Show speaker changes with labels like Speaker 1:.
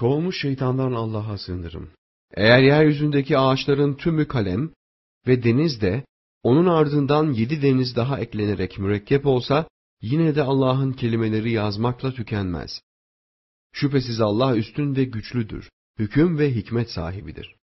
Speaker 1: Kovulmuş şeytandan Allah'a sığınırım. Eğer yeryüzündeki ağaçların tümü kalem ve deniz de onun ardından 7 deniz daha eklenerek mürekkep olsa, yine de Allah'ın kelimeleri yazmakla tükenmez. Şüphesiz Allah üstün ve güçlüdür, hüküm ve hikmet sahibidir.